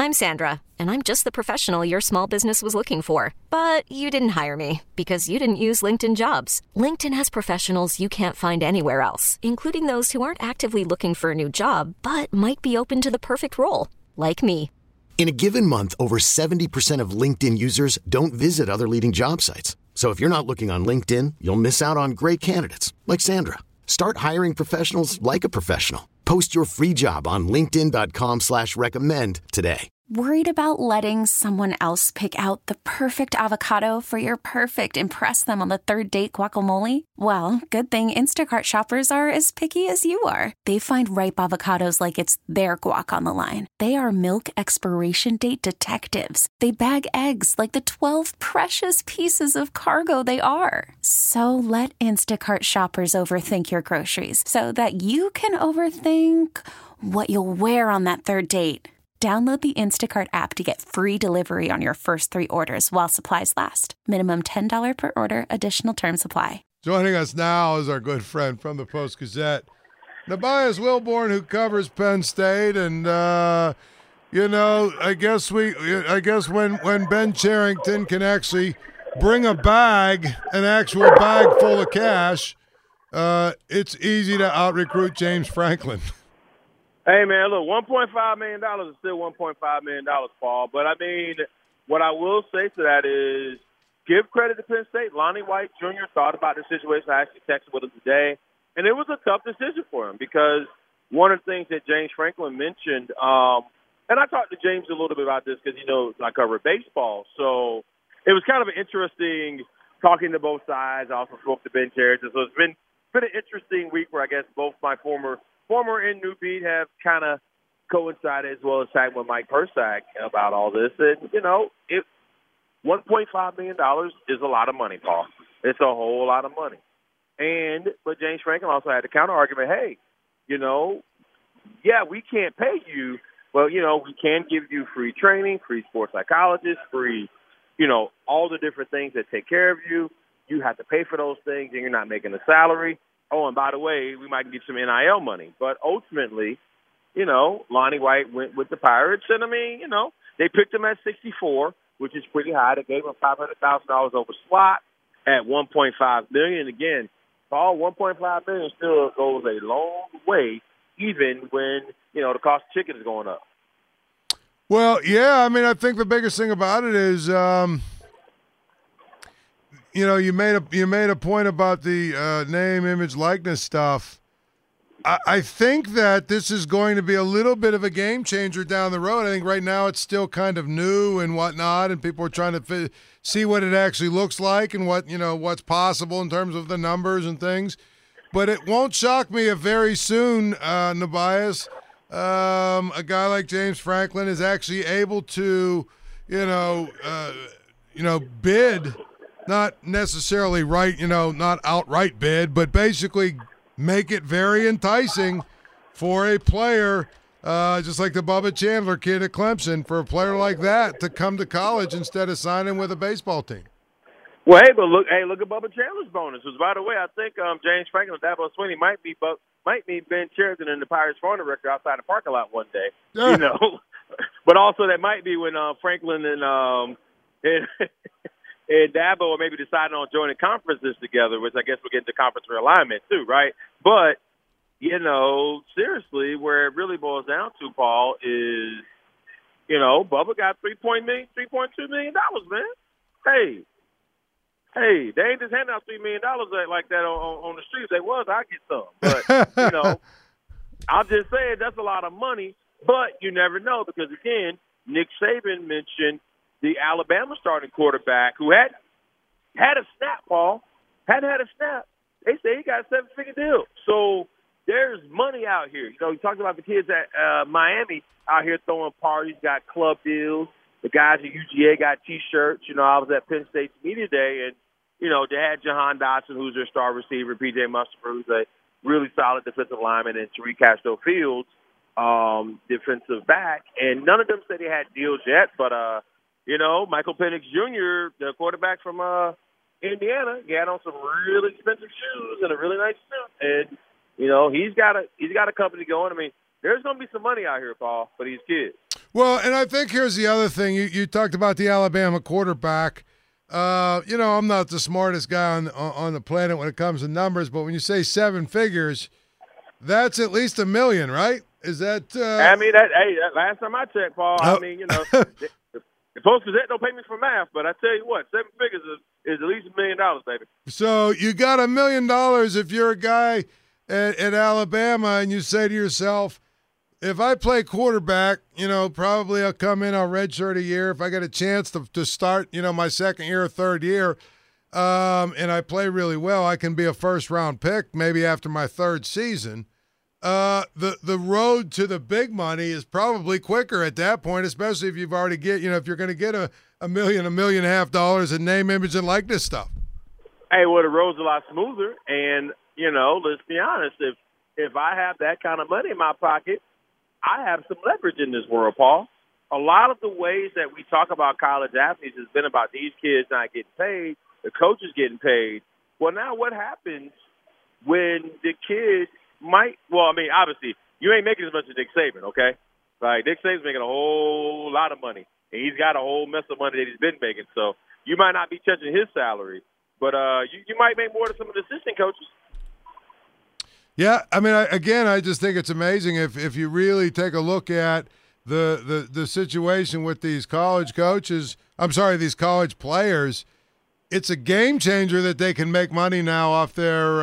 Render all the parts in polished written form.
I'm Sandra, and I'm just the professional your small business was looking for. But you didn't hire me because you didn't use LinkedIn Jobs. LinkedIn has professionals you can't find anywhere else, including those who aren't actively looking for a new job, but might be open to the perfect role, like me. In a given month, over 70% of LinkedIn users don't visit other leading job sites. So if you're not looking on LinkedIn, you'll miss out on great candidates like Sandra. Start hiring professionals like a professional. Post your free job on linkedin.com/recommend today. Worried about letting someone else pick out the perfect avocado for your perfect impress them on the third date guacamole? Well, good thing Instacart shoppers are as picky as you are. They find ripe avocados like it's their guac on the line. They are milk expiration date detectives. They bag eggs like the 12 precious pieces of cargo they are. So let Instacart shoppers overthink your groceries so that you can overthink what you'll wear on that third date. Download the Instacart app to get free delivery on your first 3 orders while supplies last. Minimum $10 per order. Additional terms apply. Joining us now is our good friend from the Post-Gazette, Nebias Wilborn, who covers Penn State. And, I guess when Ben Cherington can actually bring an actual bag full of cash, it's easy to out-recruit James Franklin. Hey, man, look, $1.5 million is still $1.5 million, Paul. But, I mean, what I will say to that is give credit to Penn State. Lonnie White Jr. thought about the situation. I actually texted with him today. And it was a tough decision for him because one of the things that James Franklin mentioned, and I talked to James a little bit about this because, I cover baseball. So it was kind of interesting talking to both sides. I also spoke to Ben Cherington. So it's been an interesting week where I guess both my former and new beat have kind of coincided, as well as talking with Mike Persak about all this. And, $1.5 million is a lot of money, Paul. It's a whole lot of money. But James Franklin also had the counter argument, hey, we can't pay you, but, we can give you free training, free sports psychologists, free, all the different things that take care of you. You have to pay for those things, and you're not making a salary. Oh, and by the way, we might get some NIL money. But ultimately, Lonnie White went with the Pirates. And, they picked him at 64, which is pretty high. They gave him $500,000 over slot at $1.5 million. Again, Paul, $1.5 million still goes a long way, even when, the cost of chicken is going up. Well, yeah, I think the biggest thing about it is you made a point about the name, image, likeness stuff. I think that this is going to be a little bit of a game changer down the road. I think right now it's still kind of new and whatnot, and people are trying to see what it actually looks like and what's possible in terms of the numbers and things. But it won't shock me if very soon, Nebias, a guy like James Franklin is actually able to, bid. Not necessarily not outright bid, but basically make it very enticing for a player, just like the Bubba Chandler kid at Clemson, for a player like that to come to college instead of signing with a baseball team. Well, hey, look at Bubba Chandler's bonus. Because, by the way, I think James Franklin and Dabo Swinney might meet Ben Cherington in the Pirates phone director outside the parking lot one day. Yeah. But also that might be when Franklin and Dabo are maybe deciding on joining conferences together, which I guess we'll get into conference realignment too, right? But, seriously, where it really boils down to, Paul, is, Bubba got $3.2 million, man. Hey, they ain't just handing out $3 million like that on the streets. They was, I get some. But, I'm just saying that's a lot of money, but you never know because, again, Nick Saban mentioned the Alabama starting quarterback who had a snap, Paul. Hadn't had a snap. They say he got a 7-figure deal. So there's money out here. You talked about the kids at Miami out here throwing parties, got club deals. The guys at UGA got T-shirts. I was at Penn State's media day, and, they had Jahan Dotson, who's their star receiver, P.J. Mustipher, who's a really solid defensive lineman, and Tariq Castro-Fields, defensive back. And none of them said they had deals yet, but Michael Penix Jr., the quarterback from Indiana, he had on some really expensive shoes and a really nice suit. And, he's got a company going. there's going to be some money out here, Paul, for these kids. Well, and I think here's the other thing. You talked about the Alabama quarterback. I'm not the smartest guy on the planet when it comes to numbers, but when you say seven figures, that's at least $1 million, right? Is that? Last time I checked, Paul. The Post-Gazette don't pay me for math, but I tell you what, 7 figures is at least $1 million, baby. So you got $1 million if you're a guy at Alabama and you say to yourself, if I play quarterback, probably I'll come in, I'll redshirt a year. If I get a chance to start, my second year or third year, and I play really well, I can be a first-round pick maybe after my third season. The road to the big money is probably quicker at that point, especially if you've already if you're going to get $1 million, $1.5 million in name, image, and likeness stuff. Hey, well, the road's a lot smoother, and let's be honest. If I have that kind of money in my pocket, I have some leverage in this world, Paul. A lot of the ways that we talk about college athletes has been about these kids not getting paid, the coaches getting paid. Well, now what happens when the kids obviously, you ain't making as much as Nick Saban, okay? Like, Nick Saban's making a whole lot of money, and he's got a whole mess of money that he's been making. So you might not be touching his salary, but you might make more than some of the assistant coaches. Yeah, I just think it's amazing if you really take a look at the situation with these college coaches. These college players. It's a game changer that they can make money now off their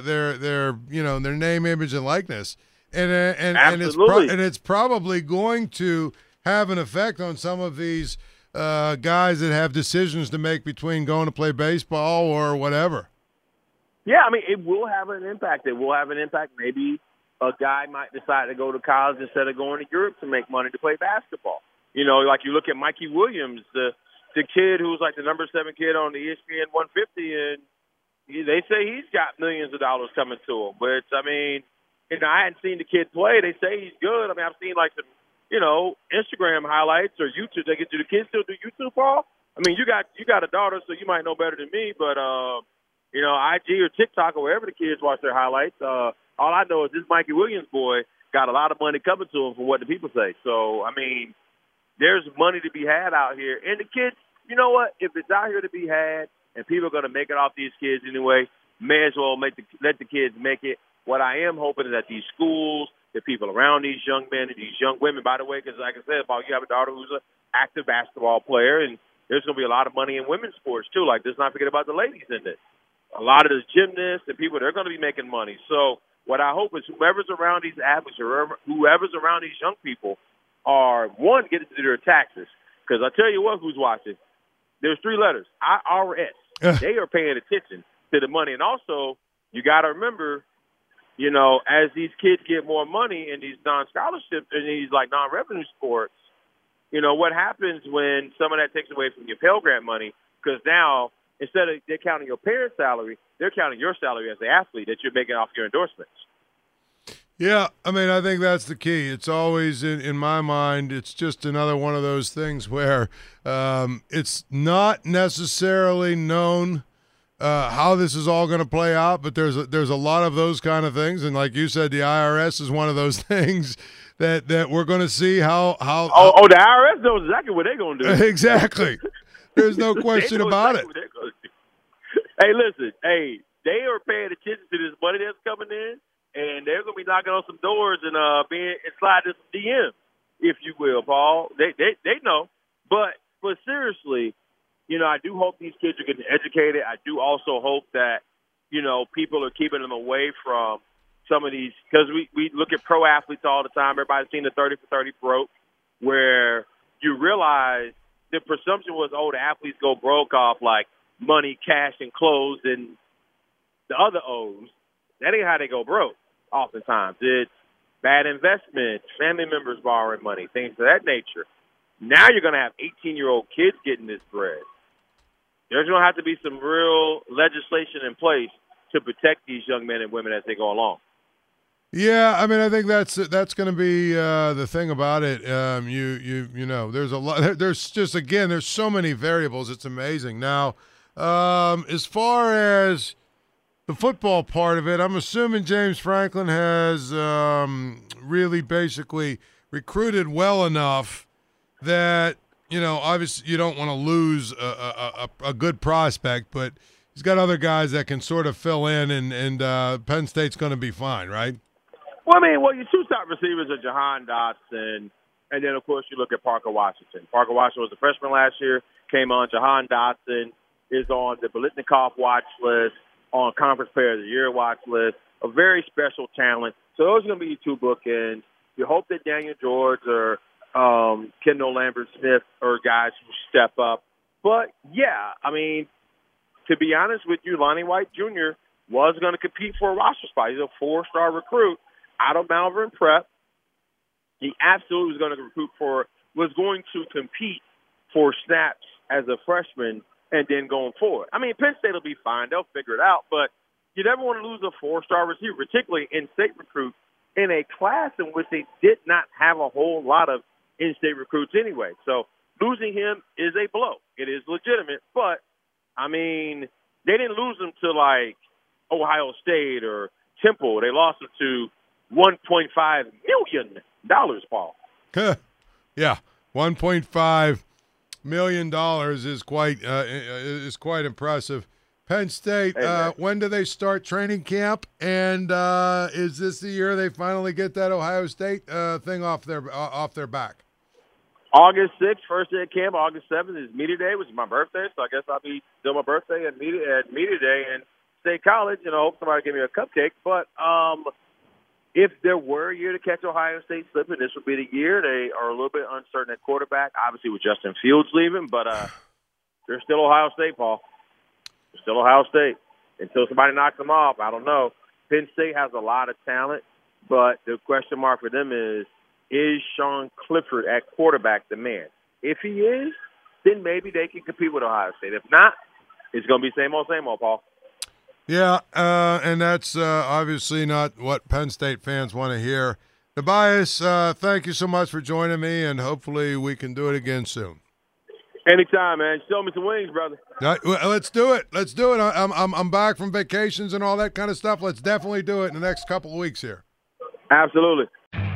name, image, and likeness, and it's probably going to have an effect on some of these guys that have decisions to make between going to play baseball or whatever. Yeah, it will have an impact. It will have an impact. Maybe a guy might decide to go to college instead of going to Europe to make money to play basketball. Like you look at Mikey Williams, the kid who's like the number 7 kid on the ESPN 150, and they say he's got millions of dollars coming to him. But, I hadn't seen the kid play. They say he's good. I've seen like some, Instagram highlights or YouTube. Do the kids still do YouTube, Paul? You got a daughter, so you might know better than me. But, IG or TikTok or wherever the kids watch their highlights, all I know is this Mikey Williams boy got a lot of money coming to him from what the people say. So, there's money to be had out here. And the kids, you know what? If it's out here to be had and people are going to make it off these kids anyway, may as well let the kids make it. What I am hoping is that these schools, the people around these young men and these young women, by the way, because like I said, you have a daughter who's an active basketball player, and there's going to be a lot of money in women's sports too. Like, let's not forget about the ladies in this. A lot of the gymnasts and people, they're going to be making money. So what I hope is whoever's around these athletes or whoever's around these young people are, one, getting to do their taxes. Because I tell you what, who's watching? There's 3 letters, IRS. They are paying attention to the money. And also, you got to remember, as these kids get more money in these non-scholarships and these, like, non-revenue sports, what happens when some of that takes away from your Pell Grant money? Because now, instead of they're counting your parents' salary, they're counting your salary as the athlete that you're making off your endorsements. Yeah, I think that's the key. It's always, in my mind, it's just another one of those things where it's not necessarily known how this is all going to play out, but there's a lot of those kind of things. And like you said, the IRS is one of those things that we're going to see how the IRS knows exactly what they're going to do. Exactly. There's no question about it. Hey, listen. Hey, they are paying attention to this money that's coming in. And they're going to be knocking on some doors and sliding some DMs, if you will, Paul. They know. But seriously, I do hope these kids are getting educated. I do also hope that, people are keeping them away from some of these. Because we look at pro athletes all the time. Everybody's seen the 30 for 30 broke, where you realize the presumption was, the athletes go broke off like money, cash, and clothes and the other O's. That ain't how they go broke. Oftentimes, it's bad investments, family members borrowing money, things of that nature. Now you're going to have 18-year-old kids getting this bread. There's going to have to be some real legislation in place to protect these young men and women as they go along. Yeah, I think that's going to be the thing about it. There's a lot. There's just, again, there's so many variables. It's amazing. Now, as far as the football part of it, I'm assuming James Franklin has really basically recruited well enough that, obviously you don't want to lose a good prospect, but he's got other guys that can sort of fill in, and Penn State's going to be fine, right? Well, your two top receivers are Jahan Dotson, and then, of course, you look at Parker Washington. Parker Washington was a freshman last year, came on. Jahan Dotson is on the Biletnikoff watch list, on Conference Player of the Year watch list, a very special talent. So those are going to be your two bookends. You hope that Daniel George or Kendall Lambert-Smith are guys who step up. But, yeah, to be honest with you, Lonnie White Jr. was going to compete for a roster spot. He's a 4-star recruit out of Malvern Prep. He absolutely was going to compete for snaps as a freshman and then going forward. Penn State will be fine. They'll figure it out. But you never want to lose a 4-star receiver, particularly in-state recruit, in a class in which they did not have a whole lot of in-state recruits anyway. So losing him is a blow. It is legitimate. But, they didn't lose him to, Ohio State or Temple. They lost him to $1.5 million, Paul. Yeah, $1.5 million is quite impressive. Penn State, when do they start training camp? And is this the year they finally get that Ohio State thing off their back? August 6th, first day of camp. August 7th is Media Day, which is my birthday, so I guess I'll be doing my birthday at Media Day in State College. Hope somebody give me a cupcake. But if there were a year to catch Ohio State slipping, this would be the year. They are a little bit uncertain at quarterback, obviously with Justin Fields leaving, but they're still Ohio State, Paul. They're still Ohio State. Until somebody knocks them off, I don't know. Penn State has a lot of talent, but the question mark for them is Sean Clifford at quarterback the man? If he is, then maybe they can compete with Ohio State. If not, it's going to be same old, Paul. Yeah, and that's obviously not what Penn State fans want to hear. Tobias, thank you so much for joining me, and hopefully we can do it again soon. Anytime, man. Show me some wings, brother. Let's do it. I'm back from vacations and all that kind of stuff. Let's definitely do it in the next couple of weeks here. Absolutely.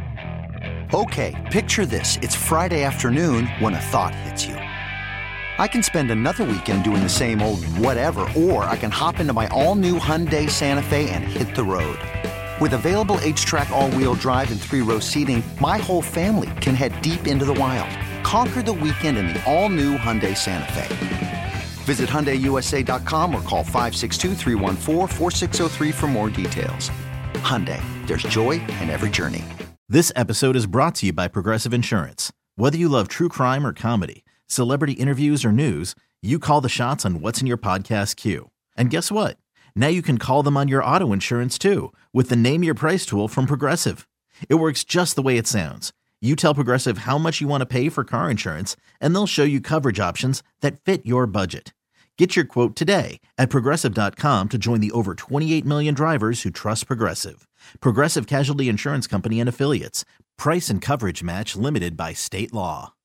Okay, picture this. It's Friday afternoon when a thought hits you. I can spend another weekend doing the same old whatever, or I can hop into my all-new Hyundai Santa Fe and hit the road. With available H-Track all-wheel drive and 3-row seating, my whole family can head deep into the wild. Conquer the weekend in the all-new Hyundai Santa Fe. Visit HyundaiUSA.com or call 562-314-4603 for more details. Hyundai, there's joy in every journey. This episode is brought to you by Progressive Insurance. Whether you love true crime or comedy, celebrity interviews or news, you call the shots on what's in your podcast queue. And guess what? Now you can call them on your auto insurance too with the Name Your Price tool from Progressive. It works just the way it sounds. You tell Progressive how much you want to pay for car insurance, and they'll show you coverage options that fit your budget. Get your quote today at Progressive.com to join the over 28 million drivers who trust Progressive. Progressive Casualty Insurance Company and Affiliates. Price and coverage match limited by state law.